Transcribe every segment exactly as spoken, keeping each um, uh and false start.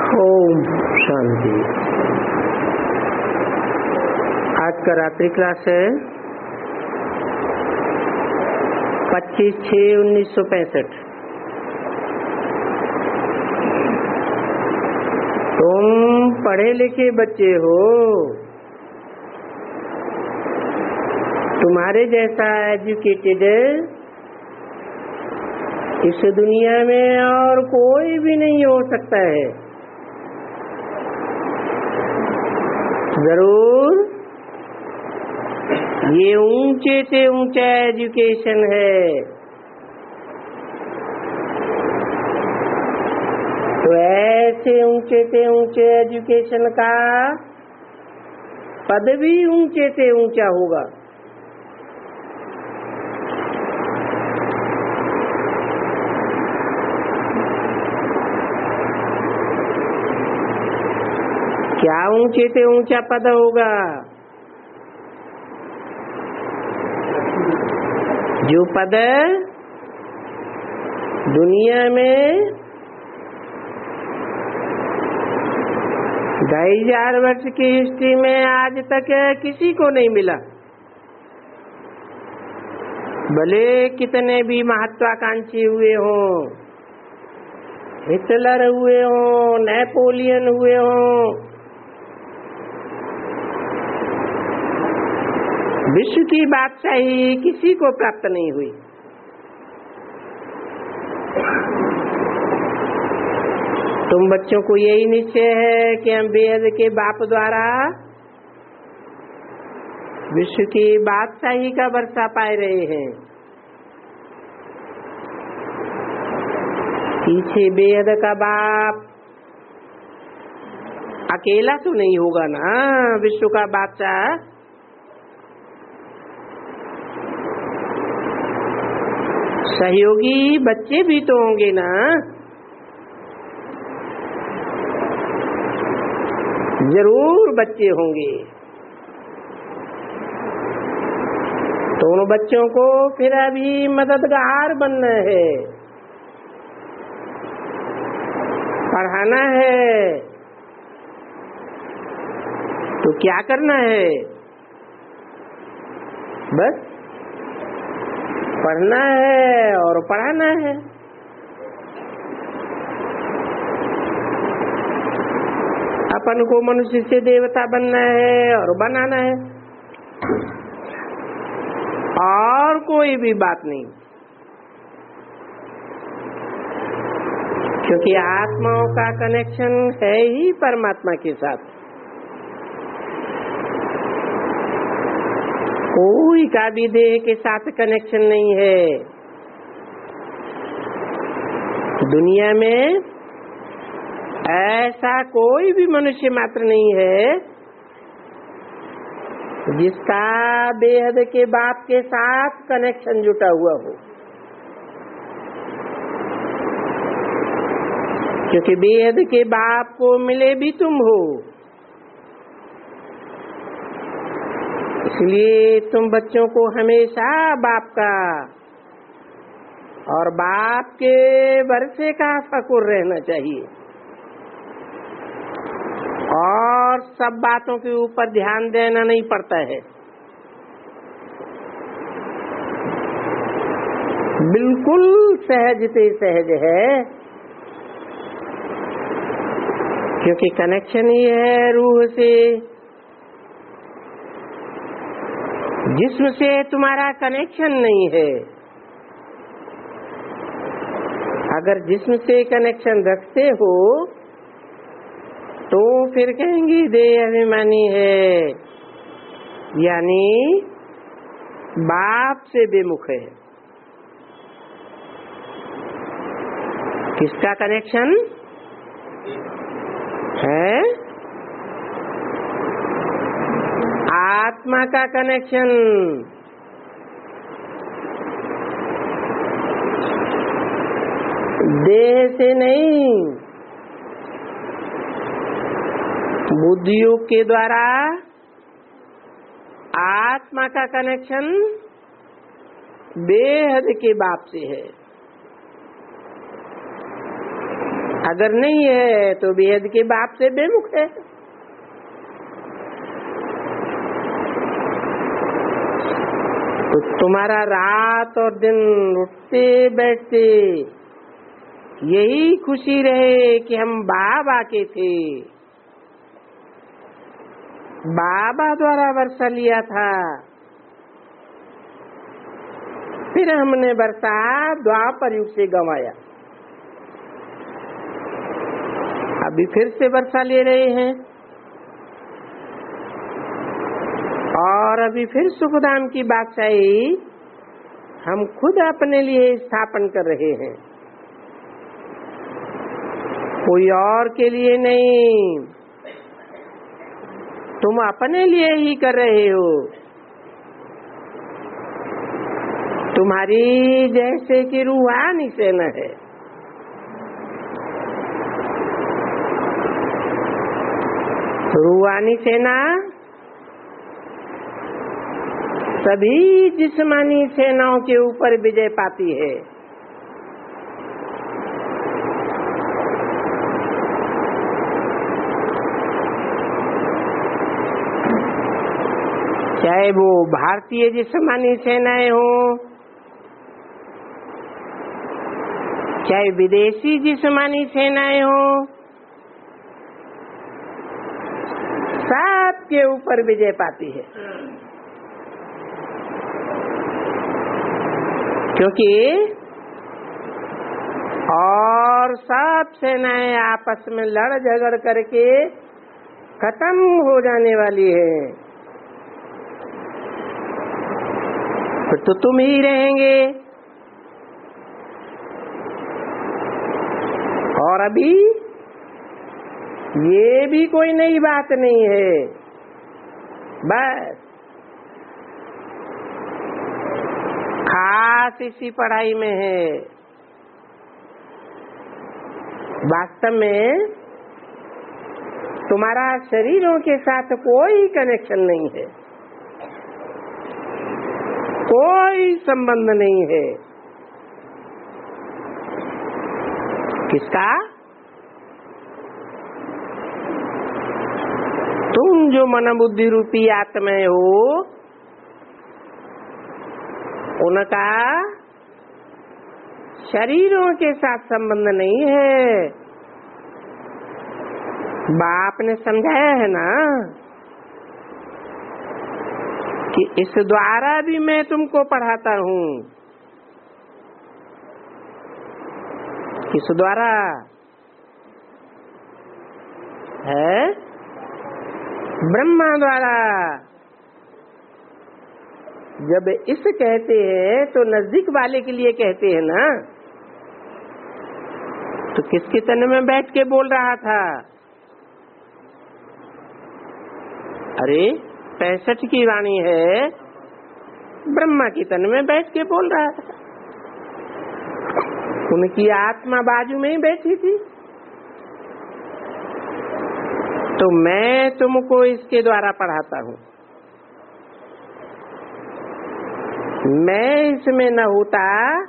ओम शांति। आज का रात्रि क्लास है पच्चीस छः उन्नीस सौ पैंसठ। तुम पढ़े लिखे बच्चे हो, तुम्हारे जैसा एजुकेटेड इस दुनिया में और कोई भी नहीं हो सकता है। जरूर ये ऊंचे से ऊंचा एजुकेशन है, तो ऐसे ऊंचे से ऊंचे एजुकेशन का पद भी ऊंचे से ऊंचा होगा। क्या ऊंचे से ऊंचा पद होगा? जो पद दुनिया में ढाई हजार वर्ष की हिस्ट्री में आज तक किसी को नहीं मिला। भले कितने भी महत्वाकांक्षी हुए हों, हिटलर हुए हों, नेपोलियन हुए हों, विश्व की बादशाही किसी को प्राप्त नहीं हुई। तुम बच्चों को यही निश्चय है कि हम वेद के बाप द्वारा विश्व की बादशाही का वर्षा पाए रहे हैं। पीछे वेद का बाप अकेला तो नहीं होगा ना विश्व का बादशाह। सहयोगी बच्चे भी तो होंगे ना। जरूर बच्चे होंगे। तो उन बच्चों को फिर अभी मददगार बनना है, पढ़ाना है। तो क्या करना है? बस पढ़ना है और पढ़ाना है। अपन को मनुष्य से देवता बनना है और बनाना है, और कोई भी बात नहीं। क्योंकि आत्माओं का कनेक्शन है ही परमात्मा के साथ। कोई का भी देह के साथ कनेक्शन नहीं है। दुनिया में ऐसा कोई भी मनुष्य मात्र नहीं है जिसका बेहद के बाप के साथ कनेक्शन जुटा हुआ हो। क्योंकि बेहद के बाप को मिले भी तुम हो, इसलिए तुम बच्चों को हमेशा बाप का और बाप के वर्षे का फकुर रहना चाहिए, और सब बातों के ऊपर ध्यान देना नहीं पड़ता है। बिल्कुल सहज से सहज है, क्योंकि कनेक्शन ही है रूह से। जिस्म से तुम्हारा कनेक्शन नहीं है। अगर जिस्म से कनेक्शन रखते हो तो फिर कहेंगे देह अभिमानी है, यानी बाप से बेमुख है। किसका कनेक्शन है? आत्मा का कनेक्शन। देह से नहीं, बुद्धियोग के द्वारा आत्मा का कनेक्शन बेहद के बाप से है। अगर नहीं है तो बेहद के बाप से बेमुख है। तो तुम्हारा रात और दिन उठते बैठते यही खुशी रहे कि हम बाबा के थे, बाबा द्वारा वर्षा लिया था, फिर हमने वर्षा द्वापर युग से गंवाया, अभी फिर से वर्षा ले रहे हैं और अभी फिर सुखधाम की बादशाही हम खुद अपने लिए स्थापन कर रहे हैं, कोई और के लिए नहीं, तुम अपने लिए ही कर रहे हो। तुम्हारी जैसे कि रूहानी सेना है, रूहानी सेना सभी जिस्मानी सेनाओं के ऊपर विजय पाती है। चाहे वो भारतीय जिस्मानी सेनाएं हो, चाहे विदेशी जिस्मानी सेनाएं हो, सब के ऊपर विजय पाती है, क्योंकि और सब सेनाएं आपस में लड़ झगड़ करके खत्म हो जाने वाली है, फिर तो तुम ही रहेंगे। और अभी ये भी कोई नई बात नहीं है, बस खास इसी पढ़ाई में है। वास्तव में तुम्हारा शरीरों के साथ कोई कनेक्शन नहीं है, कोई संबंध नहीं है। किसका? तुम जो मन बुद्धि रूपी आत्माएं हो, उनका शरीरों के साथ संबंध नहीं है। बाप ने समझाया है ना कि इस द्वारा भी मैं तुमको पढ़ाता हूँ। किस द्वारा है? ब्रह्मा द्वारा। जब इस कहते हैं तो नजदीक वाले के लिए कहते हैं ना, तो किसके तन में बैठ के बोल रहा था? अरे पैंसठ की वाणी है, ब्रह्मा की तन में बैठ के बोल रहा था, उनकी आत्मा बाजू में ही बैठी थी। तो मैं तुमको इसके द्वारा पढ़ाता हूँ। मैं इसमें न होता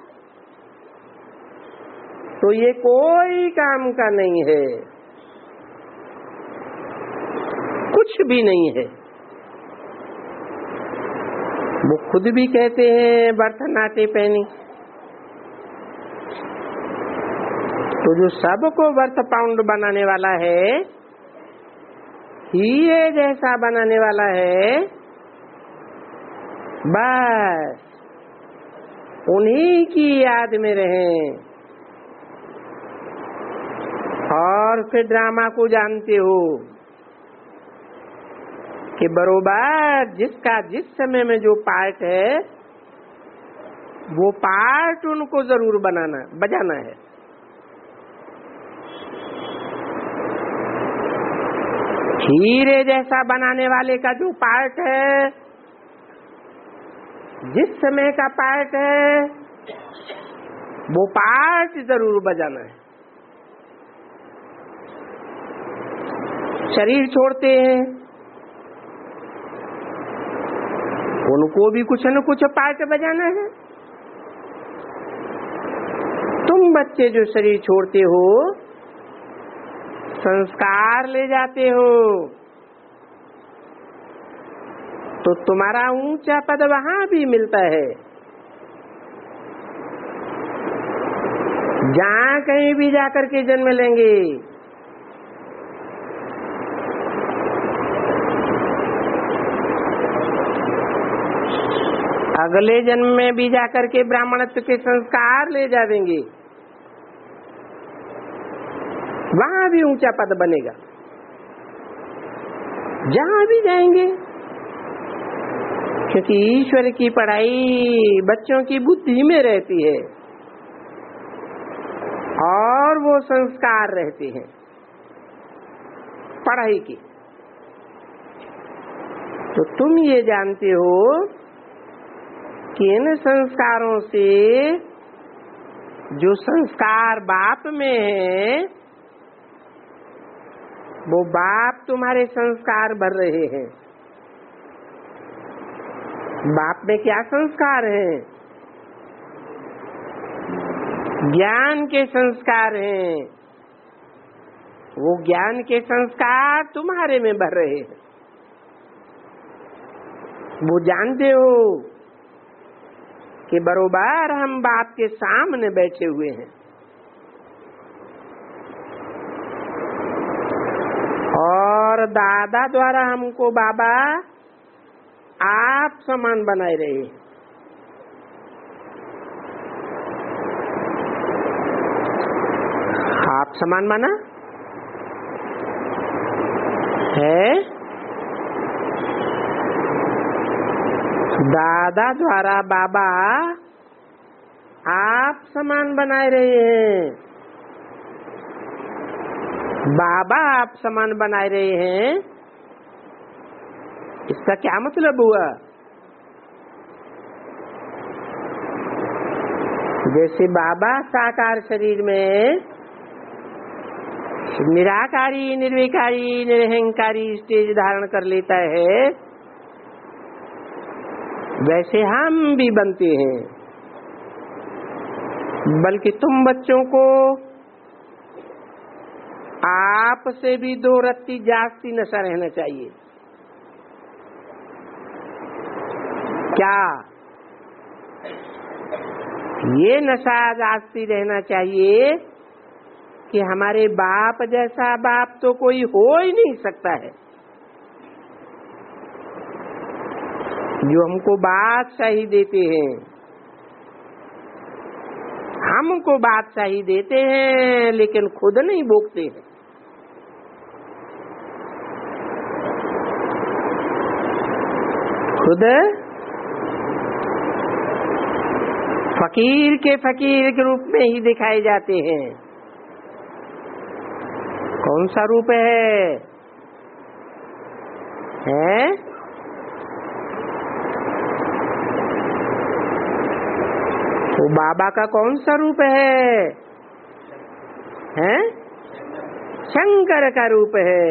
तो ये कोई काम का नहीं है, कुछ भी नहीं है। वो खुद भी कहते हैं बर्थ नाटे पहनी, तो जो सबको बर्थ पाउंड बनाने वाला है, हीरे जैसा बनाने वाला है, बस उन्हीं की याद में रहें। और फिर ड्रामा को जानते हो कि बरोबर जिसका जिस समय में जो पार्ट है, वो पार्ट उनको जरूर बनाना बजाना है। हीरे जैसा बनाने वाले का जो पार्ट है, जिस समय का पार्ट है, वो पार्ट जरूर बजाना है। शरीर छोड़ते हैं, उनको भी कुछ न कुछ पार्ट बजाना है। तुम बच्चे जो शरीर छोड़ते हो, संस्कार ले जाते हो तो तुम्हारा ऊंचा पद वहां भी मिलता है। जहां कहीं भी जाकर के जन्म लेंगे, अगले जन्म में भी जाकर के ब्राह्मणत्व के संस्कार ले जाएंगे, वहां भी ऊंचा पद बनेगा। जहां भी जाएंगे, क्योंकि ईश्वर की पढ़ाई बच्चों की बुद्धि में रहती है और वो संस्कार रहते हैं पढ़ाई की। तो तुम ये जानते हो कि इन संस्कारों से जो संस्कार बाप में है, वो बाप तुम्हारे संस्कार भर रहे हैं। बाप में क्या संस्कार हैं? ज्ञान के संस्कार हैं। वो ज्ञान के संस्कार तुम्हारे में भर रहे हैं। वो जानते हो कि बरोबर हम बाप के सामने बैठे हुए हैं और दादा द्वारा हमको बाबा आप समान बनाए रहे। आप समान माना है दादा द्वारा बाबा आप समान बनाए रहे हैं। बाबा आप समान बनाए रहे हैं, इसका क्या मतलब हुआ? जैसे बाबा साकार शरीर में निराकारी, निर्विकारी, निरहंकारी स्टेज धारण कर लेता है, वैसे हम भी बनते हैं। बल्कि तुम बच्चों को आप से भी दो रत्ती जास्ती नशा रहना चाहिए। क्या ये नशा जास्ती रहना चाहिए कि हमारे बाप जैसा बाप तो कोई हो ही नहीं सकता है। जो हमको बादशाही देते हैं, हमको बादशाही देते हैं लेकिन खुद नहीं भोगते हैं। खुद फकीर के फकीर के रूप में ही दिखाए जाते हैं। कौन सा रूप है? हैं? तो बाबा का कौन सा रूप है? हैं? शंकर का रूप है।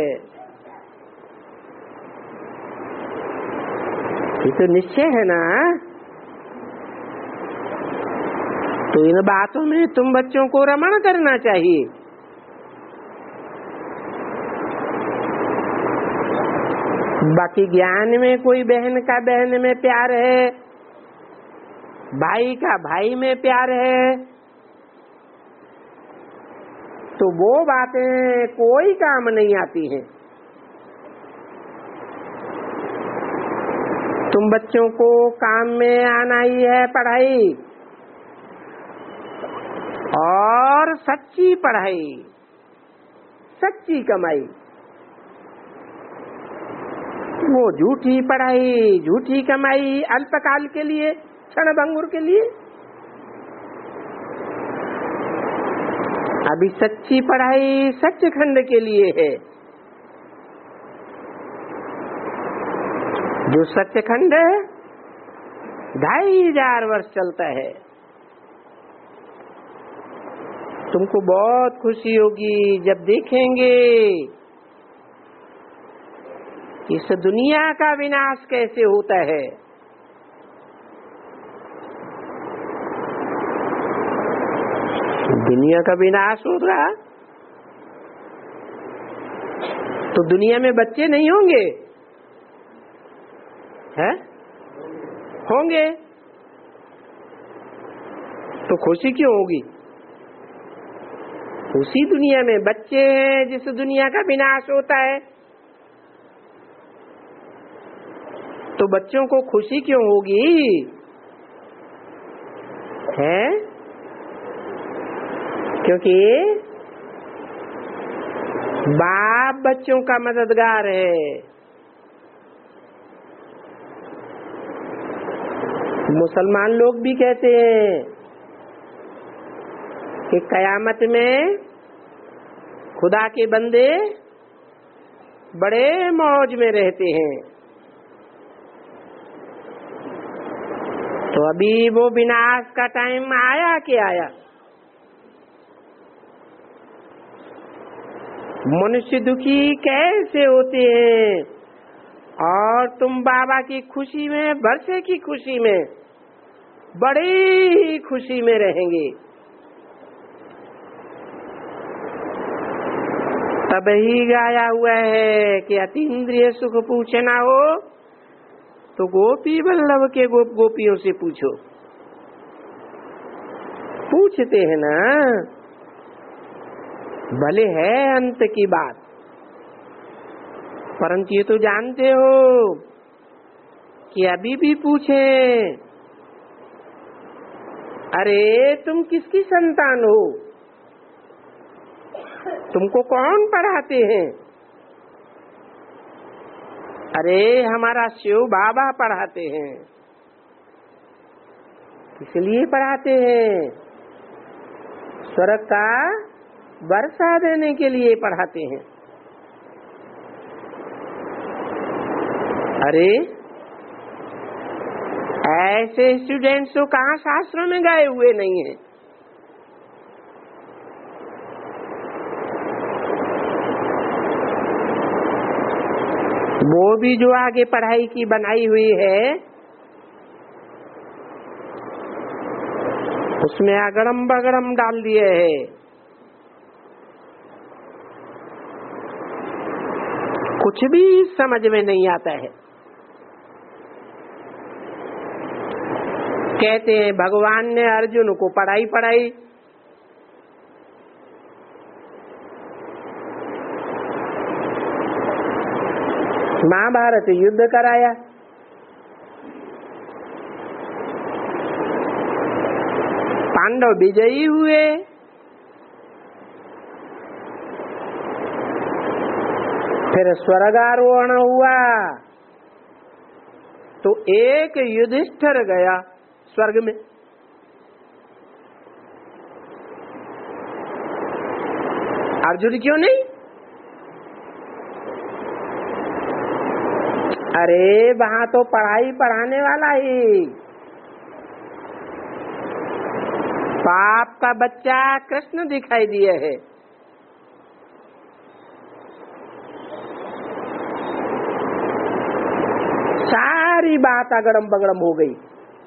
ये तो निश्चय है ना। तो इन बातों में तुम बच्चों को रमण करना चाहिए। बाकी ज्ञान में कोई बहन का बहन में प्यार है, भाई का भाई में प्यार है, तो वो बातें कोई काम नहीं आती हैं। तुम बच्चों को काम में आना ही है पढ़ाई, और सच्ची पढ़ाई, सच्ची कमाई। वो झूठी पढ़ाई, झूठी कमाई अल्पकाल के लिए, क्षण भंगुर के लिए। अभी सच्ची पढ़ाई सच्चखंड के लिए है। जो सच्चखंड है ढाई हजार वर्ष चलता है। तुमको बहुत खुशी होगी जब देखेंगे इस दुनिया का विनाश कैसे होता है। दुनिया का विनाश होगा तो दुनिया में बच्चे नहीं होंगे? हैं? होंगे। तो खुशी क्यों होगी? उसी दुनिया में बच्चे हैं जिस दुनिया का विनाश होता है, तो बच्चों को खुशी क्यों होगी? है? क्योंकि बाप बच्चों का मददगार है। मुसलमान लोग भी कहते हैं कि कयामत में खुदा के बंदे बड़े मौज में रहते हैं। तो अभी वो विनाश का टाइम आया कि आया? मनुष्य दुखी कैसे होते हैं और तुम बाबा की खुशी में, वर्षे की खुशी में बड़ी खुशी में रहेंगे। तब ही गाया हुआ है कि अतीन्द्रिय सुख पूछना हो तो गोपी वल्लभ के गोप गोपियों से पूछो। पूछते हैं ना, भले है अंत की बात, परंतु ये तो जानते हो कि अभी भी पूछे, अरे तुम किसकी संतान हो? तुमको कौन पढ़ाते हैं? अरे हमारा शिव बाबा पढ़ाते हैं। किस लिए पढ़ाते हैं? स्वर्ग का वर्षा देने के लिए पढ़ाते हैं। अरे ऐसे स्टूडेंट्स तो कहाँ शास्त्रों में गए हुए नहीं हैं। वो भी जो आगे पढ़ाई की बनाई हुई है उसमें अगड़म बगड़म डाल दिए है। कुछ भी समझ में नहीं आता है। कहते हैं भगवान ने अर्जुन को पढ़ाई पढ़ाई, महाभारत युद्ध कराया, पांडव विजयी हुए, फिर स्वर्गारोहण हुआ तो एक युधिष्ठिर गया स्वर्ग में। अर्जुन क्यों नहीं? अरे वहां तो पढ़ाई पढ़ाने वाला ही बाप का बच्चा कृष्ण दिखाई दिए है। सारी बात अगड़म बगड़म हो गई।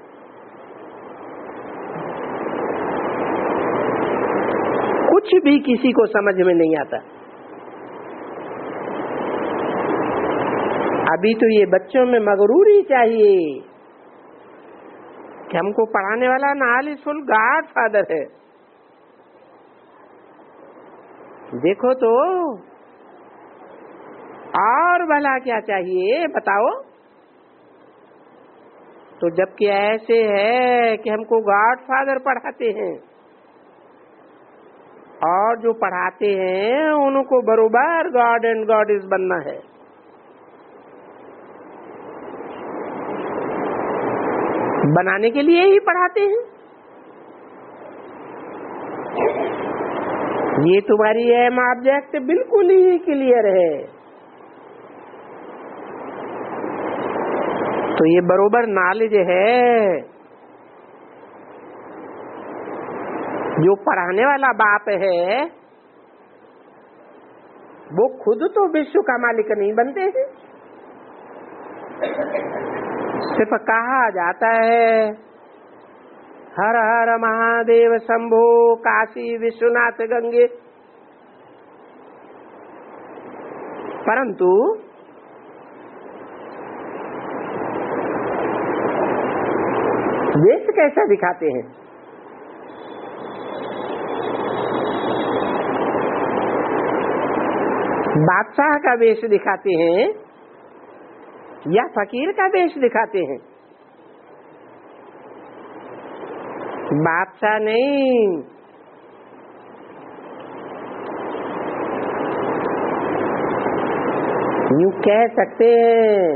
कुछ भी किसी को समझ में नहीं आता। अभी तो ये बच्चों में मगरूरी चाहिए कि हमको पढ़ाने वाला नालिसुल गॉड फादर है। देखो तो और भला क्या चाहिए बताओ? तो जबकि ऐसे है कि हमको गॉड फादर पढ़ाते हैं और जो पढ़ाते हैं उनको बरोबर गॉड एंड गॉडेस बनना है। बनाने के लिए ही पढ़ाते हैं। ये तुम्हारी एम ऑब्जेक्ट बिल्कुल ही क्लियर है। तो ये बरोबर नॉलेज है। जो पढ़ाने वाला बाप है वो खुद तो विश्व का मालिक नहीं बनते हैं। सिर्फ कहा जाता है हर हर महादेव शंभो काशी विश्वनाथ गंगे। परंतु वेश कैसा दिखाते हैं? बादशाह का वेश दिखाते हैं या फकीर का वेश दिखाते हैं? बादशाह नहीं, यूं कह सकते हैं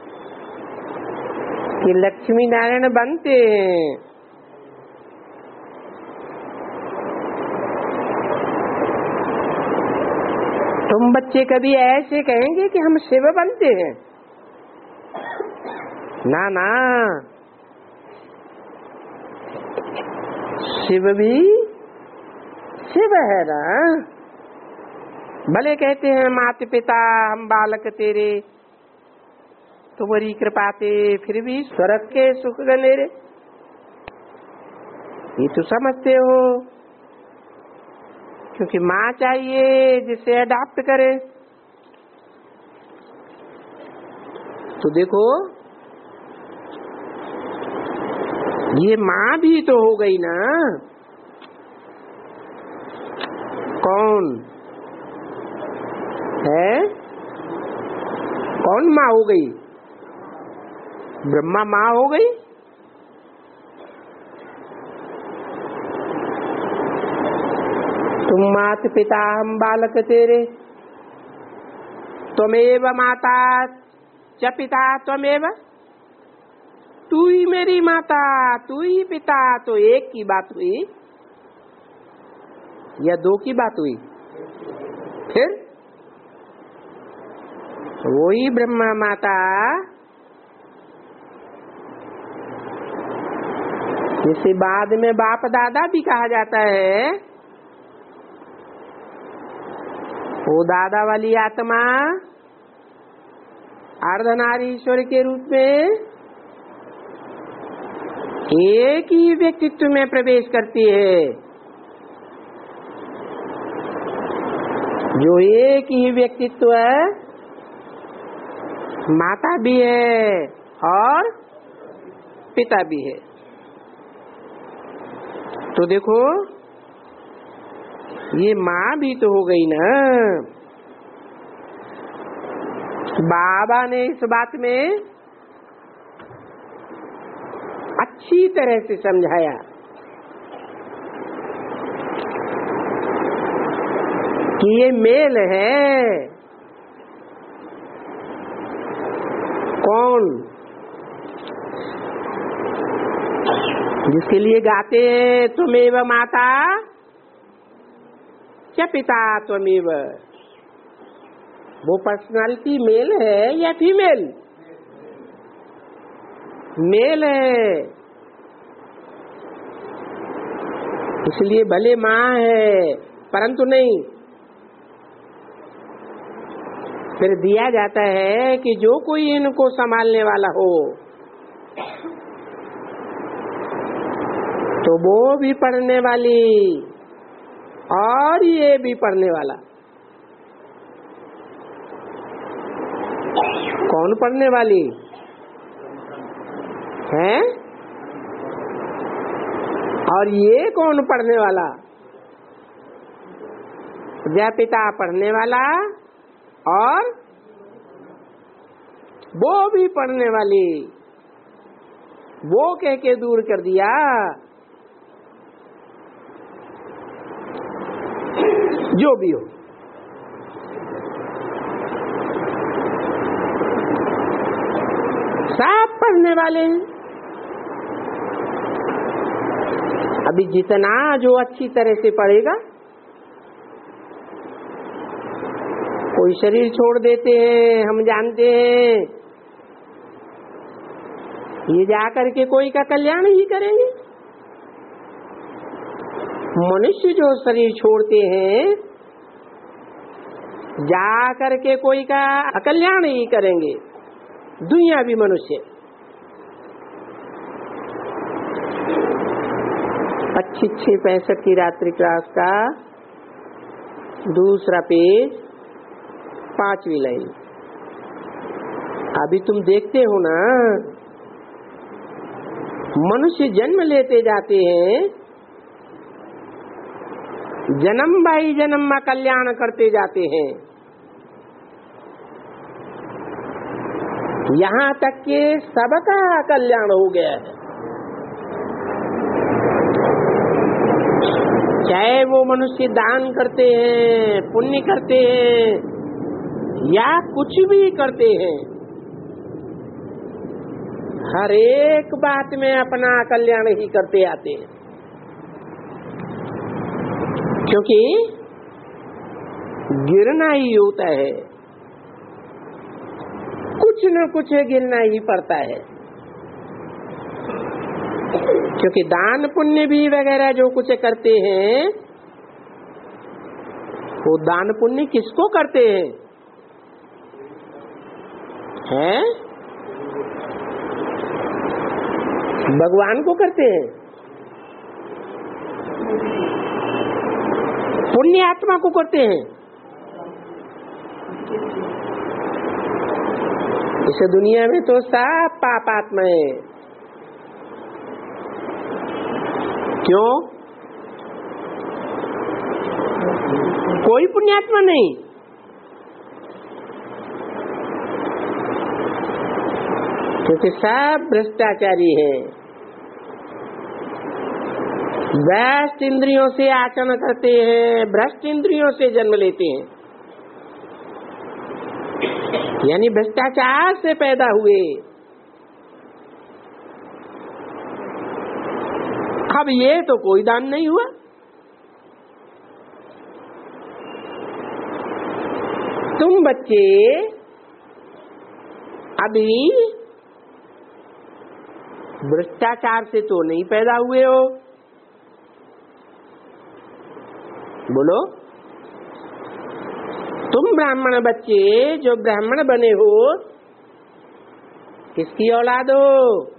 कि लक्ष्मी नारायण बनते हैं। तुम बच्चे कभी ऐसे कहेंगे कि हम शिव बनते हैं? ना ना, शिव भी शिव है ना। भले कहते हैं माता पिता हम बालक तेरे, तुम्हारी कृपा ते फिर भी स्वर्ग के सुख गनेरे, ये तो समझते हो, क्योंकि माँ चाहिए जिसे अडॉप्ट करे। तो देखो, ये माँ भी तो हो गई ना। कौन है? कौन माँ हो गई? ब्रह्मा माँ हो गई। तुम मात पिता हम बालक तेरे, त्वमेव माता च पिता त्वमेव, तू ही मेरी माता तू ही पिता। तो एक की बात हुई या दो की बात हुई? फिर वही ब्रह्मा माता, जिसे बाद में बाप दादा भी कहा जाता है, वो दादा वाली आत्मा अर्धनारीश्वर के रूप में एक ही व्यक्तित्व में प्रवेश करती है, जो एक ही व्यक्तित्व माता भी है और पिता भी है। तो देखो, ये माँ भी तो हो गई ना। बाबा ने इस बात में अच्छी तरह से समझाया कि ये मेल है। कौन? जिसके लिए गाते हैं त्वमेव माता च पिता त्वमेव, वो पर्सनालिटी मेल है या फीमेल? मेल है। इसलिए भले माँ है परंतु नहीं। फिर दिया जाता है कि जो कोई इनको संभालने वाला हो तो वो भी पढ़ने वाली और ये भी पढ़ने वाला। कौन पढ़ने वाली है और ये कौन पढ़ने वाला? प्रजापिता पढ़ने वाला और वो भी पढ़ने वाली। वो कह के दूर कर दिया। जो भी हो, सब पढ़ने वाले हैं। अभी जितना जो अच्छी तरह से पढ़ेगा, कोई शरीर छोड़ देते हैं, हम जानते हैं, ये जाकर के कोई का कल्याण ही करेंगे। मनुष्य जो शरीर छोड़ते हैं, जा करके कोई का अकल्याण ही करेंगे। दुनिया भी मनुष्य। पच्चीस छह पैंसठ की रात्रि क्लास का दूसरा पेज, पांचवी लाइन, अभी तुम देखते हो ना, मनुष्य जन्म लेते जाते हैं, जन्म बाई जन्म में कल्याण करते जाते हैं, यहाँ तक कि सबका कल्याण हो गया है। चाहे वो मनुष्य दान करते हैं, पुण्य करते हैं या कुछ भी करते हैं, हर एक बात में अपना कल्याण ही करते आते हैं, क्योंकि गिरना ही होता है, कुछ न कुछ गिरना ही पड़ता है। क्योंकि दान पुण्य भी वगैरह जो कुछ करते हैं, वो दान पुण्य किसको करते हैं? हैं? भगवान को करते हैं, पुण्य आत्मा को करते हैं। इस दुनिया में तो सब पाप आत्मा है। क्यों? कोई पुण्यात्मा नहीं। क्योंकि सब भ्रष्टाचारी है, भ्रष्ट इंद्रियों से आचरण करते हैं, भ्रष्ट इंद्रियों से जन्म लेते हैं, यानी भ्रष्टाचार से पैदा हुए। अब ये तो कोई दान नहीं हुआ। तुम बच्चे अभी भ्रष्टाचार से तो नहीं पैदा हुए हो, बोलो। तुम ब्राह्मण बच्चे जो ब्राह्मण बने हो, किसकी औलाद हो?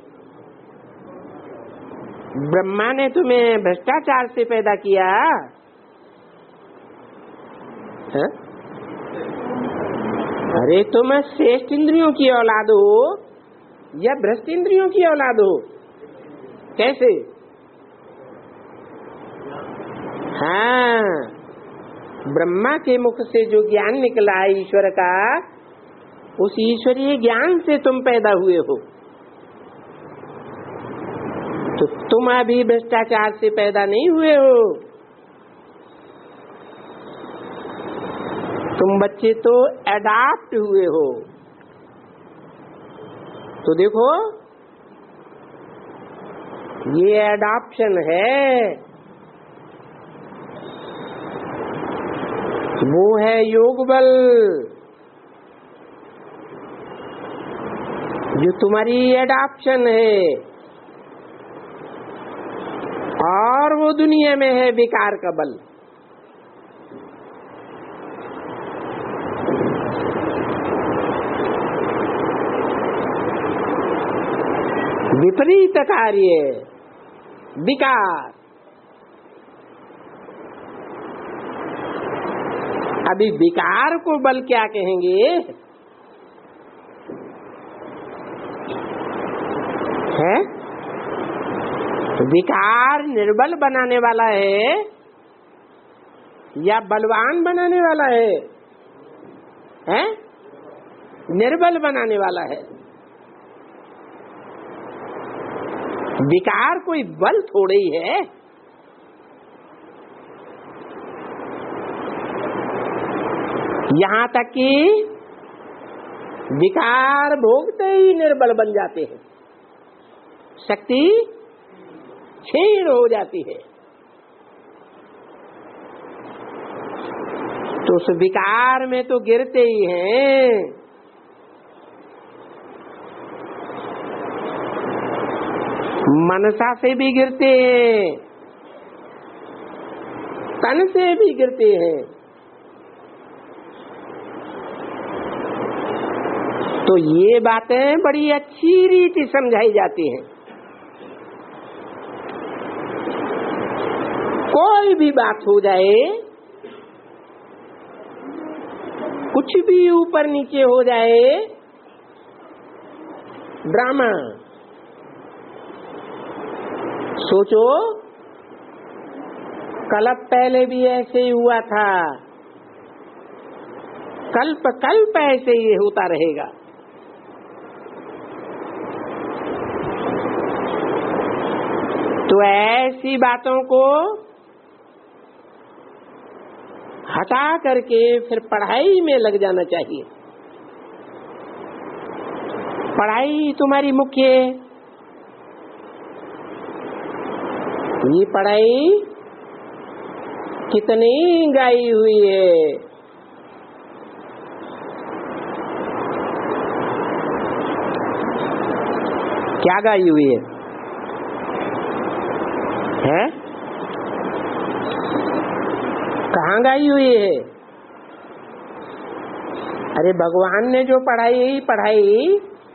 ब्रह्मा ने तुम्हें भ्रष्टाचार से पैदा किया है? अरे तुम श्रेष्ठ इंद्रियों की औलाद हो या भ्रष्ट इंद्रियों की औलाद हो? कैसे? हाँ, ब्रह्मा के मुख से जो ज्ञान निकला है ईश्वर का, उस ईश्वरीय ज्ञान से तुम पैदा हुए हो। तो तुम अभी भ्रष्टाचार से पैदा नहीं हुए हो। तुम बच्चे तो एडाप्ट हुए हो। तो देखो, ये एडाप्शन है, वो है योग बल, जो तुम्हारी एडाप्शन है, और वो दुनिया में है विकार का बल। विपरीत कार्य, विकार। अभी विकार को बल क्या कहेंगे? है? विकार निर्बल बनाने वाला है या बलवान बनाने वाला है? हैं? निर्बल बनाने वाला है। विकार कोई बल थोड़े ही है। यहाँ तक कि विकार भोगते ही निर्बल बन जाते हैं, शक्ति क्षीण हो जाती है। तो उस विकार में तो गिरते ही हैं। मनसा से भी गिरते हैं, तन से भी गिरते हैं। तो ये बातें बड़ी अच्छी रीति समझाई जाती हैं। कोई भी बात हो जाए, कुछ भी ऊपर नीचे हो जाए ड्रामा। सोचो कल्प पहले भी ऐसे ही हुआ था, कल्प कल्प ऐसे ही होता रहेगा। तो ऐसी बातों को हटा करके फिर पढ़ाई में लग जाना चाहिए। पढ़ाई तुम्हारी मुख्य है। ये पढ़ाई कितनी गाई हुई है, क्या गाई हुई है, है? कहाँ गाई हुई है? अरे भगवान ने जो पढ़ाई पढ़ाई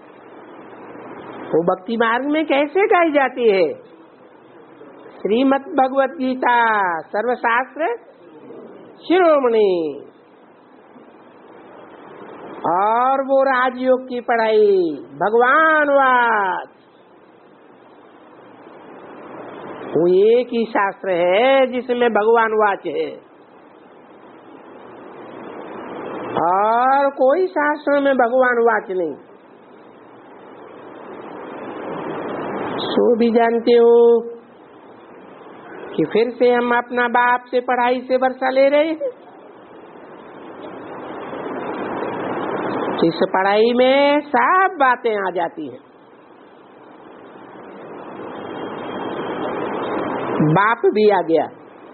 वो भक्ति मार्ग में कैसे गाई जाती है? श्रीमद् भगवत गीता सर्वशास्त्र शिरोमणि, और वो राजयोग की पढ़ाई भगवान वाच, वो एक ही शास्त्र है जिसमें भगवान वाच है, और कोई शास्त्र में भगवान वाच नहीं। सो भी जानते हो कि फिर से हम अपना बाप से पढ़ाई से वर्षा ले रहे हैं। इस पढ़ाई में सब बातें आ जाती हैं। बाप भी आ गया,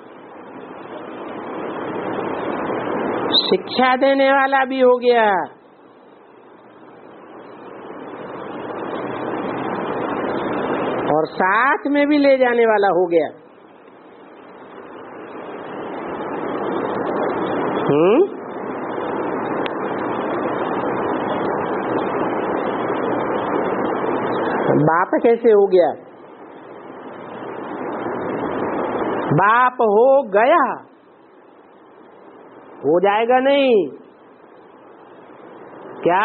शिक्षा देने वाला भी हो गया, और साथ में भी ले जाने वाला हो गया। हम्म बाप कैसे हो गया? बाप हो गया, हो जाएगा नहीं। क्या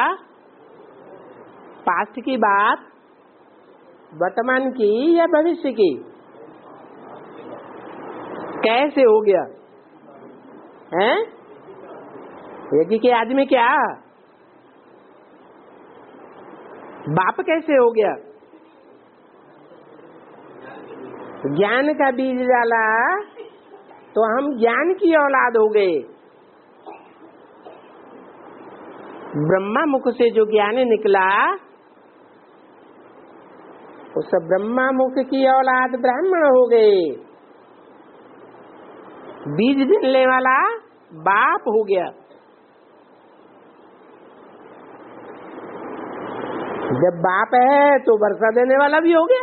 पास्ट की बात वर्तमान की या भविष्य की? कैसे हो गया हैं? यज्ञ के आदमी क्या बाप कैसे हो गया? ज्ञान का बीज डाला तो हम ज्ञान की औलाद हो गए। ब्रह्मा मुख से जो ज्ञान निकला उस ब्रह्मा मुख की औलाद ब्राह्मण हो गए। बीज देने वाला बाप हो गया। जब बाप है तो वर्षा देने वाला भी हो गया,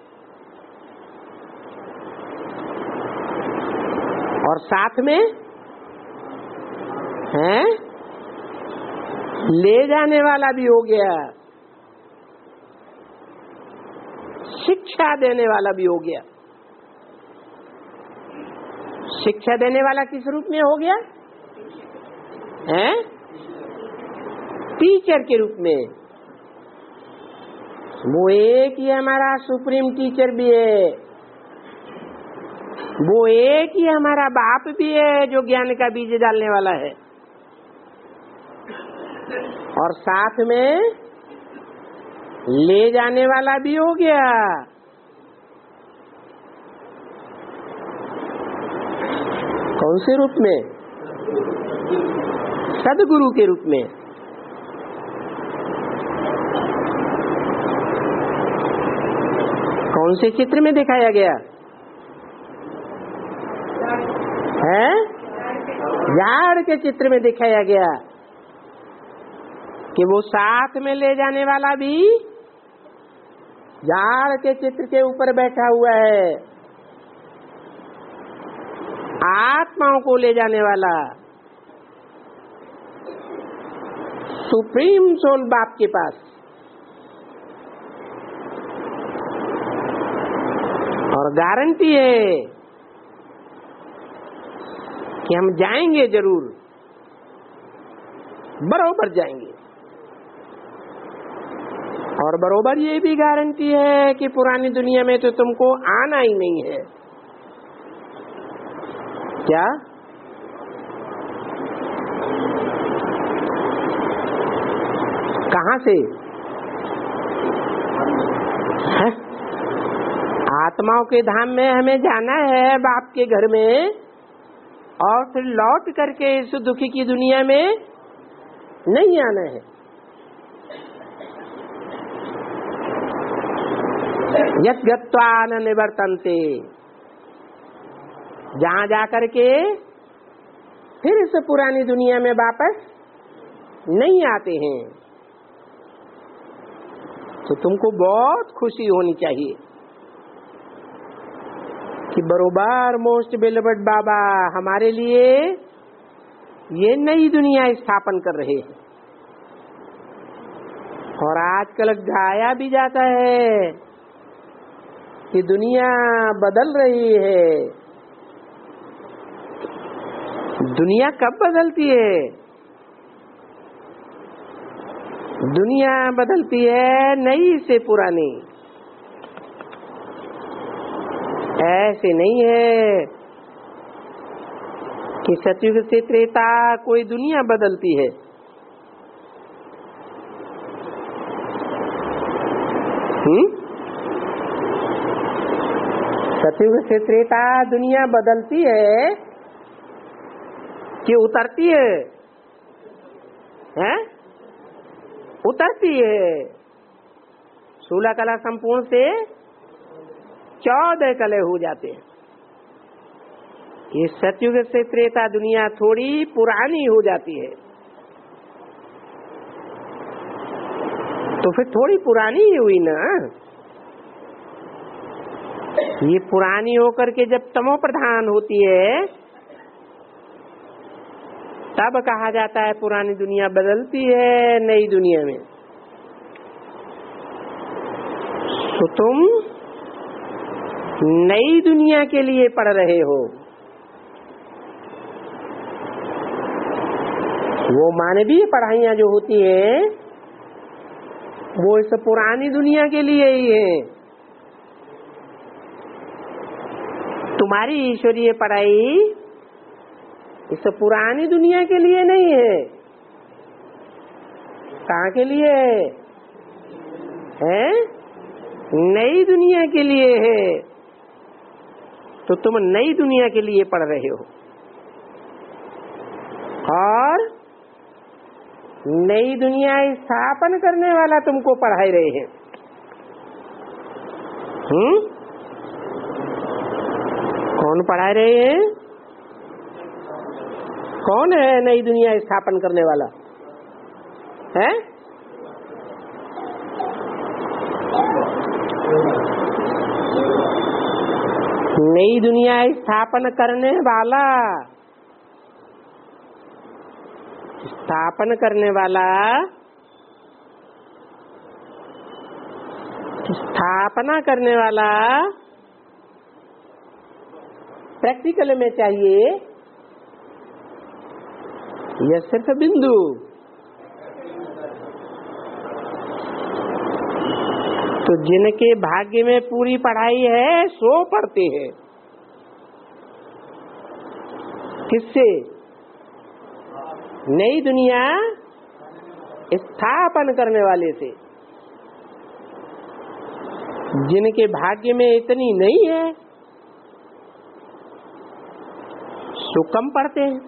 और साथ में हैं ले जाने वाला भी हो गया, शिक्षा देने वाला भी हो गया। शिक्षा देने वाला किस रूप में हो गया? हैं? टीचर के रूप में। वो एक ही हमारा सुप्रीम टीचर भी है, वो एक ही हमारा बाप भी है जो ज्ञान का बीज डालने वाला है, और साथ में ले जाने वाला भी हो गया। कौन से रूप में? सदगुरु के रूप में। कौन से चित्र में दिखाया गया है? झाड़ के चित्र में दिखाया गया कि वो साथ में ले जाने वाला भी झाड़ के चित्र के ऊपर बैठा हुआ है, आत्माओं को ले जाने वाला सुप्रीम सोल बाप के पास। और गारंटी है कि हम जाएंगे जरूर। बरोबर जाएंगे। और बरोबर ये भी गारंटी है कि पुरानी दुनिया में तो तुमको आना ही नहीं है। क्या? कहां से? है? आत्माओं के धाम में हमें जाना है, बाप के घर में, और फिर लौट करके इस दुखी की दुनिया में नहीं आना है। यत् गत्वा न निवर्तन्ते, जहां जाकर के फिर इस पुरानी दुनिया में वापस नहीं आते हैं। तो तुमको बहुत खुशी होनी चाहिए कि बरोबर मोस्ट बेलवड बाबा हमारे लिए ये नई दुनिया स्थापन कर रहे हैं। और आजकल गाया भी जाता है कि दुनिया बदल रही है। दुनिया कब बदलती है? दुनिया बदलती है नई से पुरानी। ऐसे नहीं है कि सतयुग से त्रेता कोई दुनिया बदलती है। हम्म? सतयुग से त्रेता दुनिया बदलती है कि उतरती है? हैं? उतरती है। सोलह कला संपूर्ण से चौदह कले हो जाते हैं। ये सतयुग से त्रेता दुनिया थोड़ी पुरानी हो जाती है। तो फिर थोड़ी पुरानी ही हुई ना। ये पुरानी होकर के जब तमो प्रधान होती है तब कहा जाता है पुरानी दुनिया बदलती है नई दुनिया में। तो तुम नई दुनिया के लिए पढ़ रहे हो। वो मानवीय पढ़ाइयाँ जो होती हैं वो इस पुरानी दुनिया के लिए ही है। तुम्हारी ईश्वरीय पढ़ाई इस पुरानी दुनिया के लिए नहीं है। कहाँ के लिए है? है? नई दुनिया के लिए है। तो तुम नई दुनिया के लिए पढ़ रहे हो और नई दुनिया स्थापन करने वाला तुमको पढ़ाई रहे हैं। हम्म? कौन पढ़ा रहे हैं? कौन है नई दुनिया स्थापन करने वाला? है? नई दुनिया स्थापन करने वाला, स्थापन करने वाला, स्थापना करने वाला प्रैक्टिकल में चाहिए या सिर्फ बिंदु? तो जिनके भाग्य में पूरी पढ़ाई है सो पढ़ते हैं। किससे? नई दुनिया स्थापन करने वाले से। जिनके भाग्य में इतनी नहीं है सो कम पढ़ते हैं।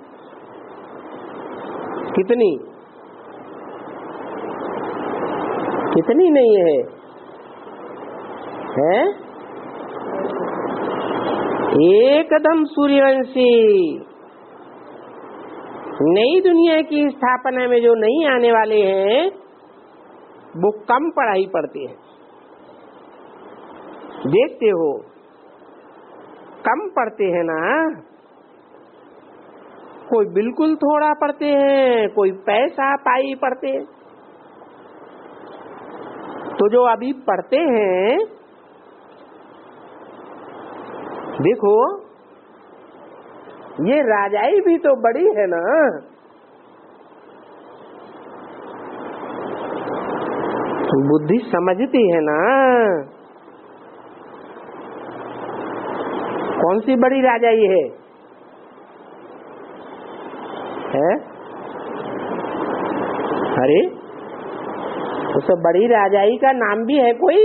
कितनी कितनी नहीं है? है? एकदम सूर्यवंशी। नई दुनिया की स्थापना में जो नहीं आने वाले हैं वो कम पढ़ाई पढ़ते हैं। देखते हो कम पढ़ते हैं ना। कोई बिल्कुल थोड़ा पढ़ते हैं, कोई पैसा पाई पढ़ते हैं। तो जो अभी पढ़ते हैं देखो ये राजाई भी तो बड़ी है ना। बुद्धि समझती है ना। कौन सी बड़ी राजाई है, है? अरे उस बड़ी राजाई का नाम भी है कोई?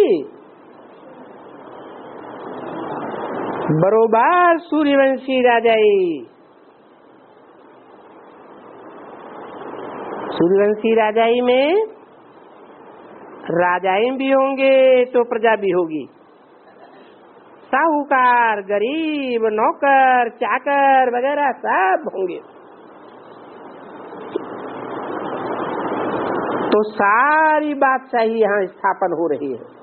बरोबर सूर्यवंशी राजाई। सूर्यवंशी राजाई में राजाएं भी होंगे तो प्रजा भी होगी, साहूकार, गरीब, नौकर, चाकर वगैरह सब होंगे। तो सारी बादशाही यहाँ स्थापन हो रही है।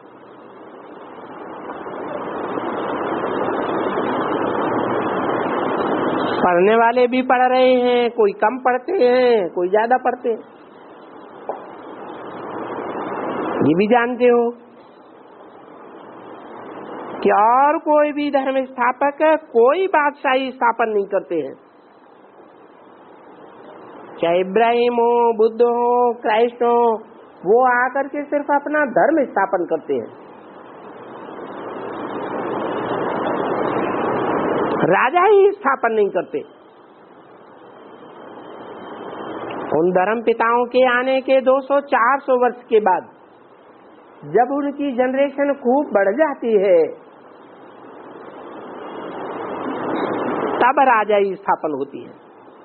पढ़ने वाले भी पढ़ रहे हैं, कोई कम पढ़ते हैं, कोई ज्यादा पढ़ते हैं, ये भी जानते हो कि और कोई भी धर्म स्थापक कोई बादशाही स्थापन नहीं करते हैं, चाहे इब्राहिम हो, बुद्ध हो, क्राइस्ट हो, वो आकर के सिर्फ अपना धर्म स्थापन करते हैं, राजा ही स्थापन नहीं करते। उन धर्म पिताओं के आने के दो सौ चार सौ वर्ष के बाद जब उनकी जनरेशन खूब बढ़ जाती है तब राजाई स्थापन होती है।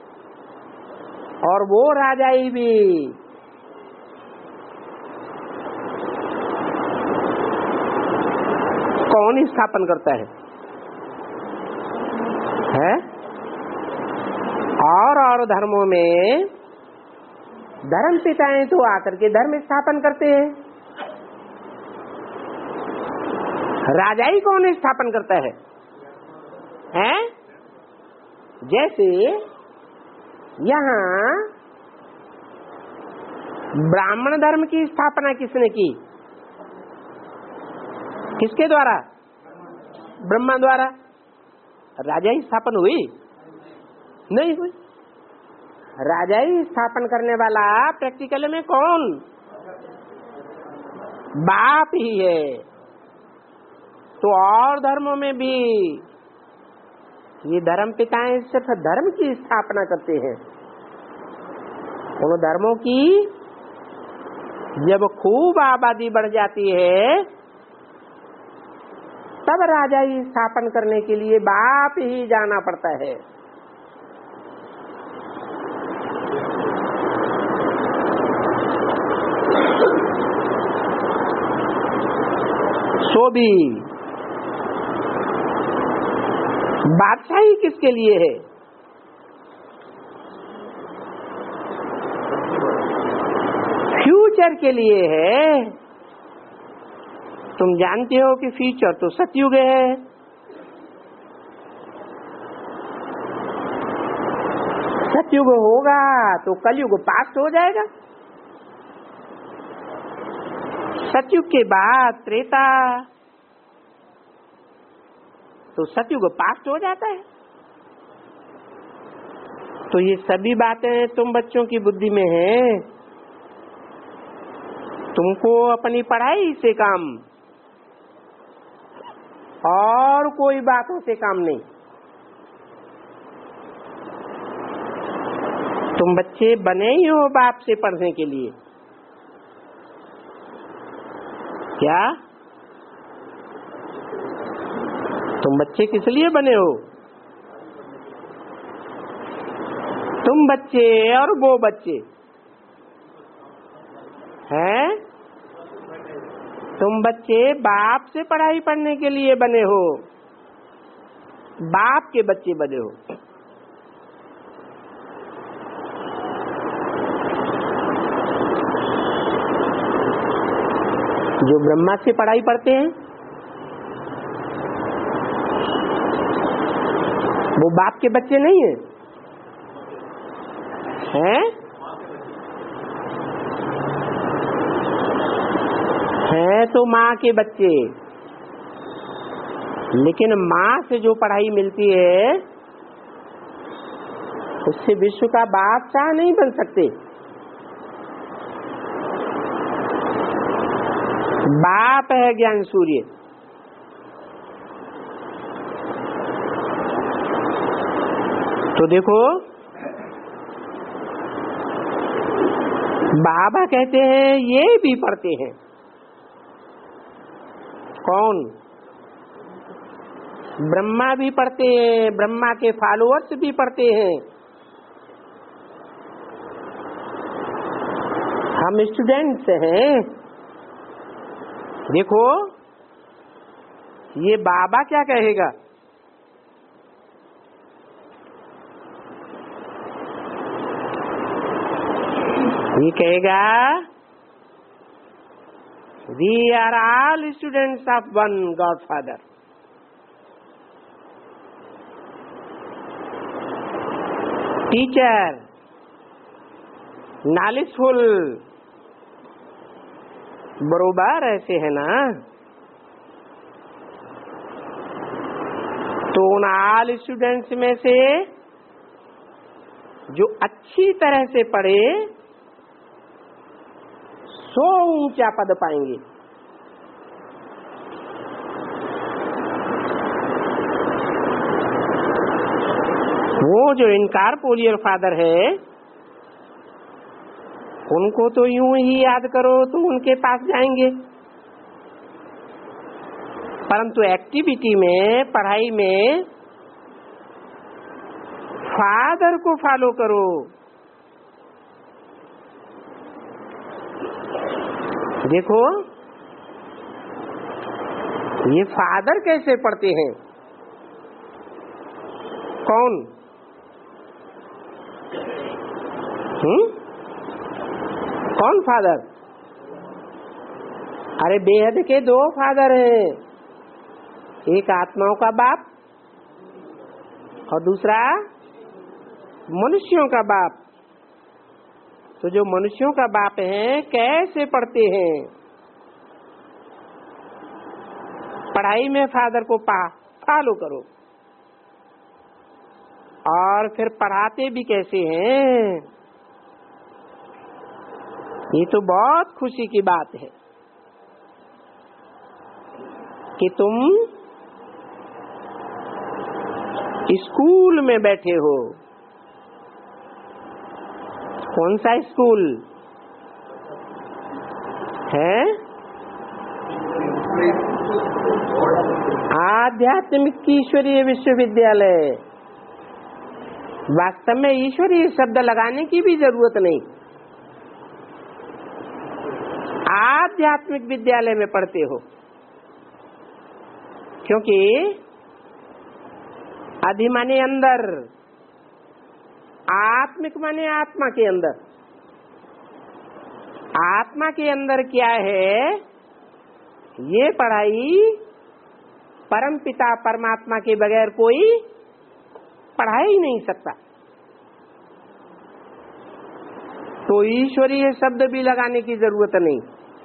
और वो राजाई भी कौन स्थापन करता है, है? और और धर्मों में धर्म पिताएं तो आकर के धर्म स्थापन करते हैं, राजाई कौन स्थापन करता है, हैं? जैसे यहाँ ब्राह्मण धर्म की स्थापना किसने की? किसके द्वारा? ब्रह्मा द्वारा। राजाई स्थापन हुई? नहीं हुई। राजाई स्थापन करने वाला प्रैक्टिकल में कौन? बाप ही है। तो और धर्मों में भी ये धर्म पिताएं सिर्फ धर्म की स्थापना करते हैं। उन धर्मों की जब खूब आबादी बढ़ जाती है तब राजाई स्थापन करने के लिए बाप ही जाना पड़ता है। सो भी बादशाही किसके लिए है? फ्यूचर के लिए है। तुम जानते हो कि फ्यूचर तो सतयुग है। सतयुग होगा तो कलयुग पास्ट हो जाएगा। सतयुग के बाद त्रेता, तो सतयुग पास्ट हो जाता है। तो ये सभी बातें तुम बच्चों की बुद्धि में है। तुमको अपनी पढ़ाई से काम और कोई बातों से काम नहीं। तुम बच्चे बने ही हो बाप से पढ़ने के लिए। क्या तुम बच्चे किस लिए बने हो? तुम बच्चे और वो बच्चे हैं। तुम बच्चे बाप से पढ़ाई पढ़ने के लिए बने हो, बाप के बच्चे बने हो। जो ब्रह्मा से पढ़ाई पढ़ते हैं वो बाप के बच्चे नहीं है, हैं? हैं तो माँ के बच्चे। लेकिन माँ से जो पढ़ाई मिलती है उससे विश्व का बादशाह नहीं बन सकते। बाप है ज्ञान सूर्य। तो देखो बाबा कहते हैं ये भी पढ़ते हैं। कौन? ब्रह्मा भी पढ़ते हैं, ब्रह्मा के फॉलोअर्स भी पढ़ते हैं। हम स्टूडेंट्स हैं। देखो ये बाबा क्या कहेगा, ये कहेगा we are all students of one God father. Teacher knowledgeful, बरोबर ऐसे है ना। तो उन ऑल स्टूडेंट्स में से जो अच्छी तरह से पढ़े सो ऊंचा पद पाएंगे। वो जो इनकॉर्पोरियल फादर है उनको तो यूं ही याद करो तो उनके पास जाएंगे, परंतु एक्टिविटी में, पढ़ाई में फादर को फॉलो करो। देखो ये फादर कैसे पढ़ते हैं। कौन? हम्म कौन फादर? अरे बेहद के दो फादर हैं, एक आत्माओं का बाप और दूसरा मनुष्यों का बाप। तो जो मनुष्यों का बाप है कैसे पढ़ते हैं? पढ़ाई में फादर को फॉलो करो, और फिर पढ़ाते भी कैसे हैं। ये तो बहुत खुशी की बात है कि तुम स्कूल में बैठे हो। कौन सा स्कूल है? आध्यात्मिक ईश्वरीय विश्वविद्यालय। वास्तव में ईश्वरीय शब्द लगाने की भी जरूरत नहीं, आध्यात्मिक विद्यालय में पढ़ते हो, क्योंकि अधि माने अंदर, आत्मिक माने आत्मा के अंदर। आत्मा के अंदर क्या है, ये पढ़ाई परम पिता परमात्मा के बगैर कोई पढ़ा ही नहीं सकता। तो ईश्वरीय शब्द भी लगाने की जरूरत नहीं,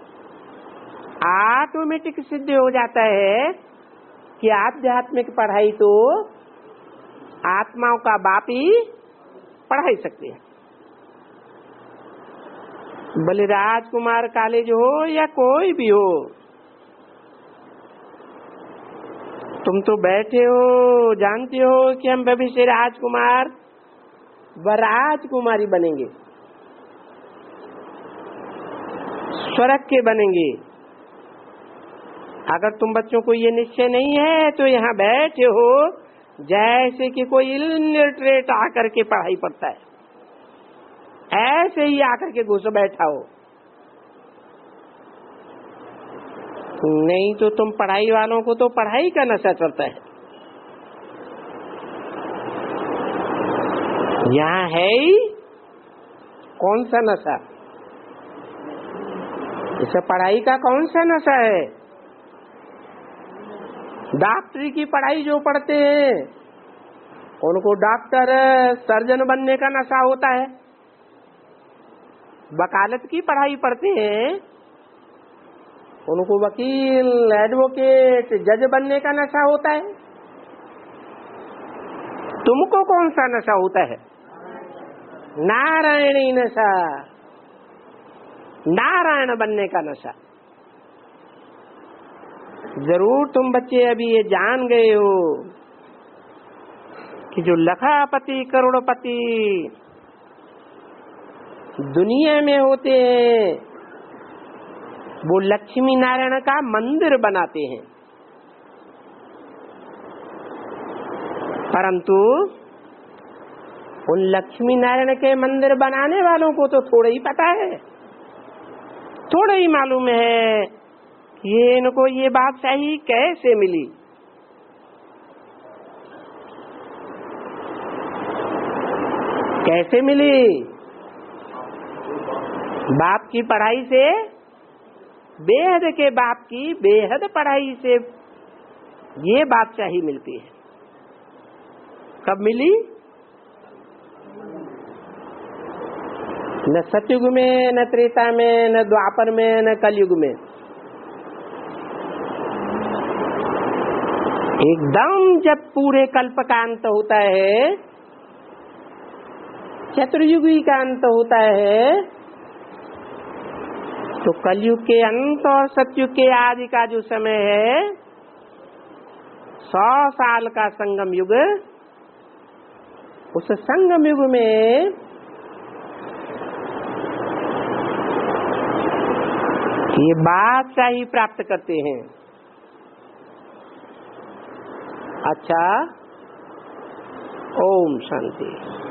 ऑटोमेटिक सिद्ध हो जाता है कि आध्यात्मिक पढ़ाई तो आत्माओं का बाप ही पढ़ा ही सकते हैं। भले राजकुमार कॉलेज हो या कोई भी हो, तुम तो बैठे हो जानते हो कि हम भविष्य राजकुमार व राजकुमारी बनेंगे, स्वर्ग के बनेंगे। अगर तुम बच्चों को ये निश्चय नहीं है तो यहाँ बैठे हो जैसे कि कोई इलिटरेट आकर के पढ़ाई पढ़ता है, ऐसे ही आकर के घुस बैठा हो। नहीं तो तुम पढ़ाई वालों को तो पढ़ाई का नशा चलता है। यहाँ है ही कौन सा नशा? इसे पढ़ाई का कौन सा नशा है? डॉक्टरी की पढ़ाई जो पढ़ते हैं उनको डॉक्टर सर्जन बनने का नशा होता है। वकालत की पढ़ाई पढ़ते हैं उनको वकील, एडवोकेट, जज बनने का नशा होता है। तुमको कौन सा नशा होता है? नारायणी नशा, नारायण बनने का नशा। जरूर तुम बच्चे अभी ये जान गए हो कि जो लखापति करोड़पति दुनिया में होते हैं वो लक्ष्मी नारायण का मंदिर बनाते हैं, परंतु उन लक्ष्मी नारायण के मंदिर बनाने वालों को तो थोड़ा ही पता है, थोड़ा ही मालूम है कि ये इनको ये बादशाही कैसे मिली। कैसे मिली? बाप की पढ़ाई से, बेहद के बाप की बेहद पढ़ाई से ये बादशाही मिलती है। कब मिली? न सतयुग में, न त्रेता में, न द्वापर में, न कलयुग में। एकदम जब पूरे कल्प का अंत होता है, चतुर्युगी का अंत होता है, तो कलयुग के अंत और सतयुग के आदि का जो समय है, सौ साल का संगम युग, उस संगम युग में ये बादशाही प्राप्त करते हैं। अच्छा, ओम शांति।